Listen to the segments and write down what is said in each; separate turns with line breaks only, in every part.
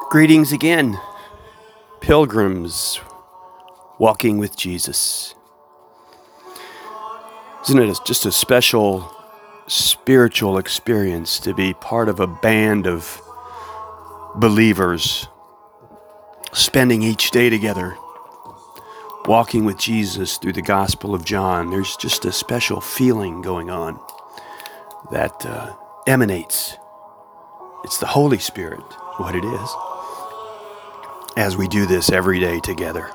Greetings again, pilgrims walking with Jesus. Isn't it just a special spiritual experience to be part of a band of believers spending each day together, walking with Jesus through the Gospel of John? There's just a special feeling going on that emanates. It's the Holy Spirit, what it is, as we do this every day together.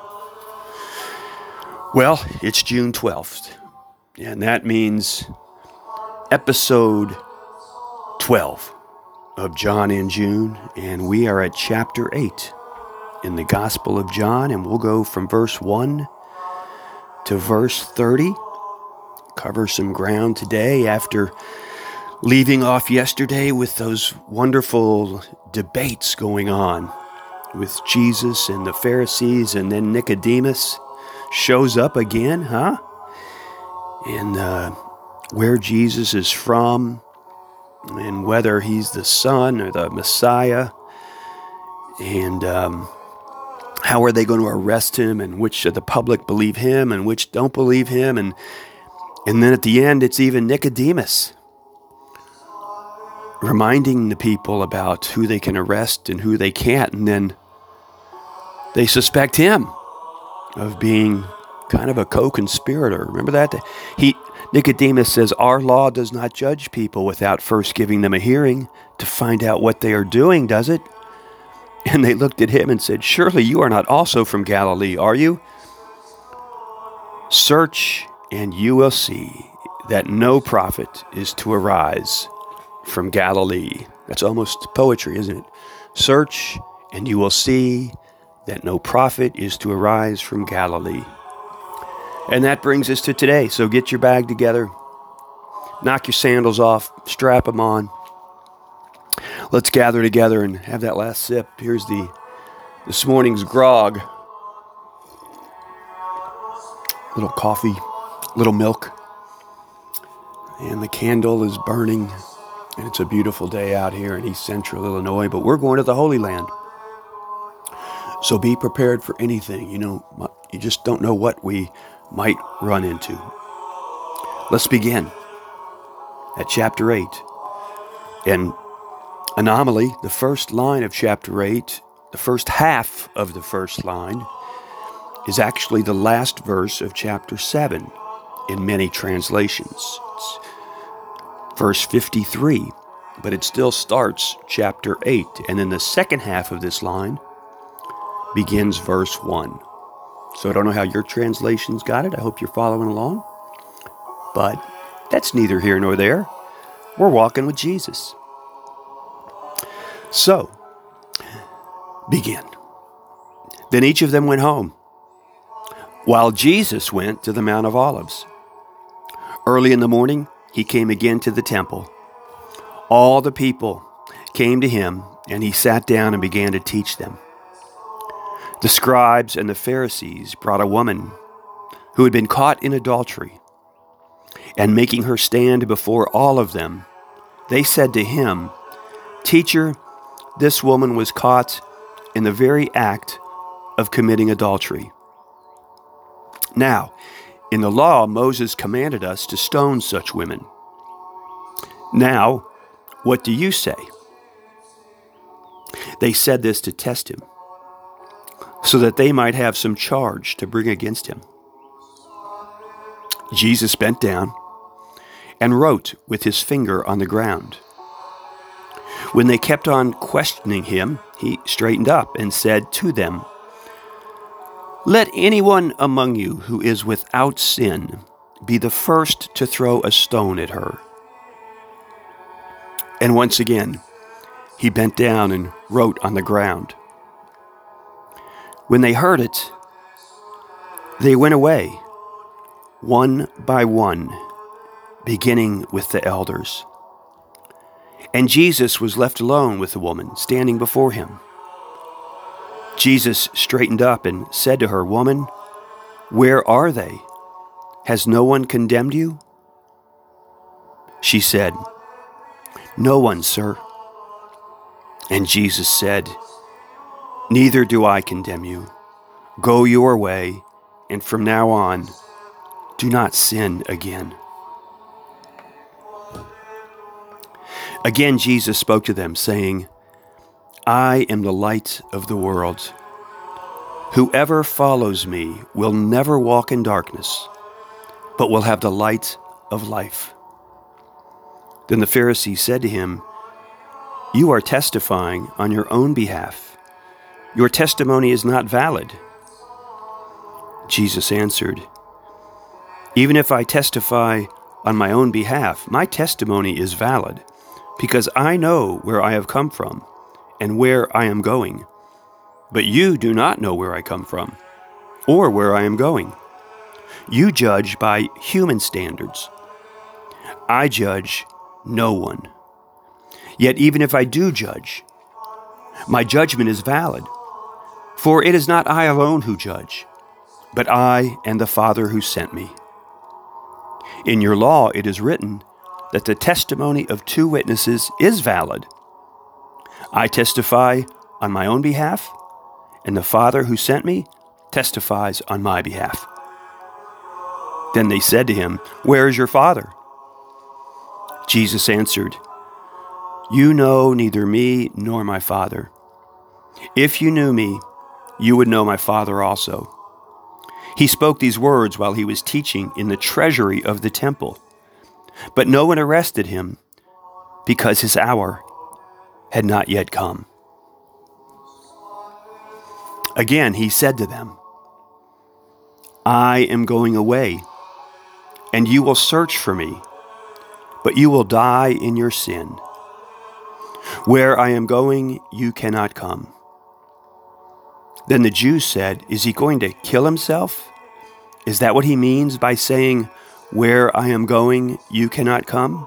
Well, it's June 12th, and that means episode 12 of John in June, and we are at chapter 8 in the Gospel of John, and we'll go from verse 1 to verse 30, cover some ground today after leaving off yesterday with those wonderful debates going on with Jesus and the Pharisees, and then Nicodemus shows up again, and where Jesus is from, and whether he's the Son or the Messiah, and how are they going to arrest him, and which of the public believe him and which don't believe him, and then at the end it's even Nicodemus reminding the people about who they can arrest and who they can't, and then they suspect him of being kind of a co-conspirator. Remember that? Nicodemus says, our law does not judge people without first giving them a hearing to find out what they are doing, does it? And they looked at him and said, surely you are not also from Galilee, are you? Search and you will see that no prophet is to arise from Galilee. That's almost poetry, isn't it? Search and you will see that no prophet is to arise from Galilee. And that brings us to today. So get your bag together, knock your sandals off, strap them on. Let's gather together and have that last sip. Here's this morning's grog. Little coffee, little milk, and the candle is burning. And it's a beautiful day out here in East Central Illinois, but we're going to the Holy Land. So be prepared for anything. You just don't know what we might run into. Let's begin at chapter 8. And anomaly, the first line of chapter 8, the first half of the first line, is actually the last verse of chapter 7 in many translations. It's verse 53, but it still starts chapter 8. And then the second half of this line begins verse 1. So I don't know how your translations got it. I hope you're following along. But that's neither here nor there. We're walking with Jesus. So, begin. Then each of them went home, while Jesus went to the Mount of Olives. Early in the morning, he came again to the temple. All the people came to him, and he sat down and began to teach them. The scribes and the Pharisees brought a woman who had been caught in adultery, and making her stand before all of them, they said to him, "Teacher, this woman was caught in the very act of committing adultery. Now, in the law, Moses commanded us to stone such women. Now, what do you say?" They said this to test him, so that they might have some charge to bring against him. Jesus bent down and wrote with his finger on the ground. When they kept on questioning him, he straightened up and said to them, "Let anyone among you who is without sin be the first to throw a stone at her." And once again, he bent down and wrote on the ground. When they heard it, they went away, one by one, beginning with the elders. And Jesus was left alone with the woman standing before him. Jesus straightened up and said to her, "Woman, where are they? Has no one condemned you?" She said, "No one, sir." And Jesus said, Neither do I condemn you. Go your way, and from now on, do not sin again." Again, Jesus spoke to them, saying, "I am the light of the world. Whoever follows me will never walk in darkness, but will have the light of life." Then the Pharisees said to him, "You are testifying on your own behalf. Your testimony is not valid." Jesus answered, "Even if I testify on my own behalf, my testimony is valid, because I know where I have come from and where I am going. But you do not know where I come from or where I am going. You judge by human standards. I judge no one. Yet even if I do judge, my judgment is valid. For it is not I alone who judge, but I and the Father who sent me. In your law it is written that the testimony of two witnesses is valid. I testify on my own behalf, and the Father who sent me testifies on my behalf." Then they said to him, "Where is your Father?" Jesus answered, "You know neither me nor my Father. If you knew me, you would know my Father also." He spoke these words while he was teaching in the treasury of the temple. But no one arrested him, because his hour had not yet come. Again he said to them, "I am going away, and you will search for me, but you will die in your sin. Where I am going, you cannot come." Then the Jews said, "Is he going to kill himself? Is that what he means by saying, 'Where I am going, you cannot come'?"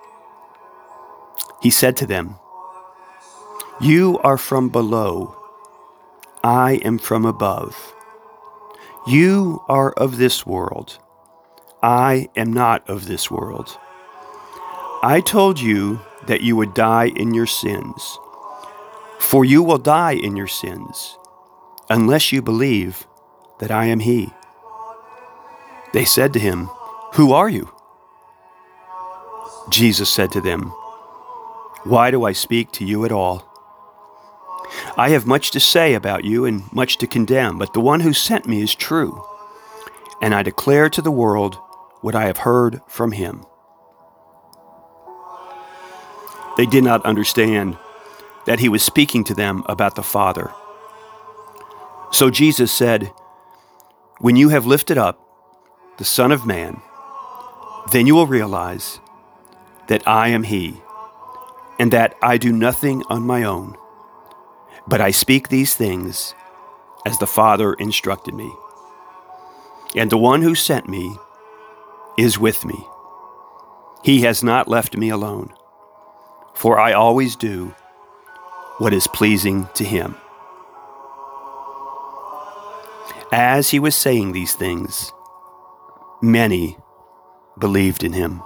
He said to them, "You are from below. I am from above. You are of this world. I am not of this world. I told you that you would die in your sins. For you will die in your sins, unless you believe that I am He." They said to him, "Who are you?" Jesus said to them, "Why do I speak to you at all? I have much to say about you and much to condemn, but the one who sent me is true, and I declare to the world what I have heard from him." They did not understand that he was speaking to them about the Father. So Jesus said, "When you have lifted up the Son of Man, then you will realize that I am He, and that I do nothing on my own, but I speak these things as the Father instructed me. And the one who sent me is with me. He has not left me alone, for I always do what is pleasing to Him." As he was saying these things, many believed in him.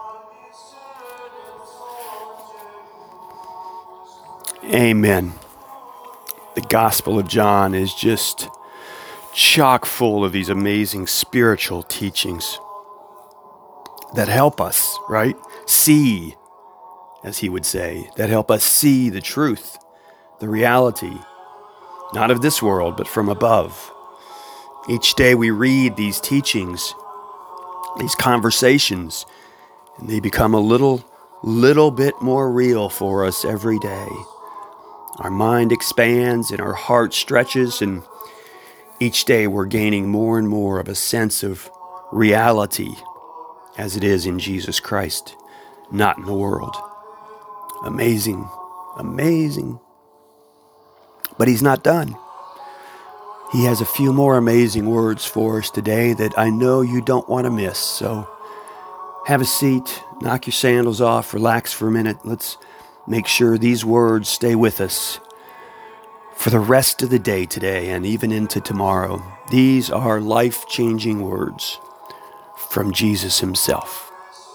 Amen. The Gospel of John is just chock full of these amazing spiritual teachings that help us, right? See, as he would say, that help us see the truth, the reality, not of this world, but from above. Each day we read these teachings, these conversations, and they become a little bit more real for us every day. Our mind expands and our heart stretches, and each day we're gaining more and more of a sense of reality as it is in Jesus Christ, not in the world. Amazing, amazing. But he's not done. He has a few more amazing words for us today that I know you don't want to miss. So have a seat, knock your sandals off, relax for a minute. Let's make sure these words stay with us for the rest of the day today and even into tomorrow. These are life-changing words from Jesus himself.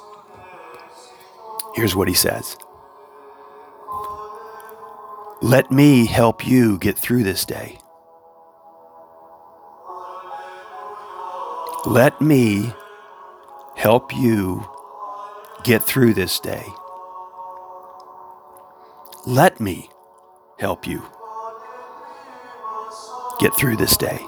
Here's what he says. Let me help you get through this day. Let me help you get through this day. Let me help you get through this day.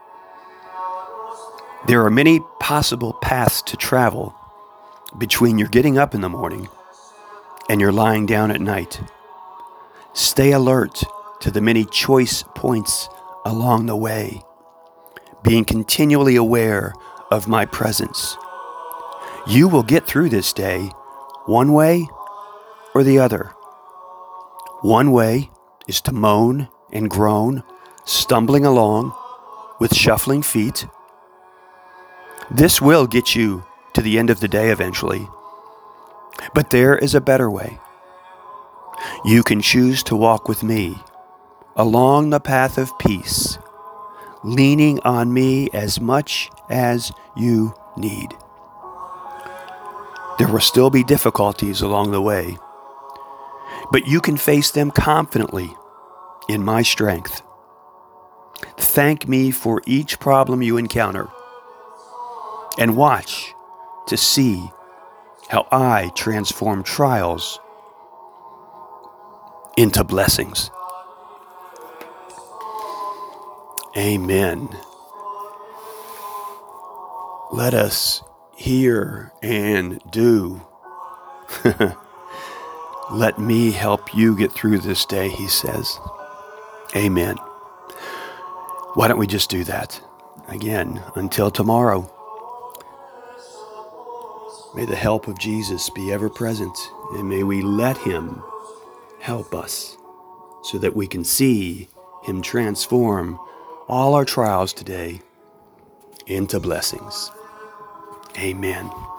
There are many possible paths to travel between your getting up in the morning and your lying down at night. Stay alert to the many choice points along the way, being continually aware of my presence. You will get through this day one way or the other. One way is to moan and groan, stumbling along with shuffling feet. This will get you to the end of the day eventually. But there is a better way. You can choose to walk with me along the path of peace, leaning on me as much as you need. There will still be difficulties along the way, but you can face them confidently in my strength. Thank me for each problem you encounter, and watch to see how I transform trials into blessings. Amen. Let us hear and do. Let me help you get through this day, he says. Amen. Why don't we just do that? Again, until tomorrow, may the help of Jesus be ever present, and may we let him help us so that we can see him transform all our trials today into blessings. Amen.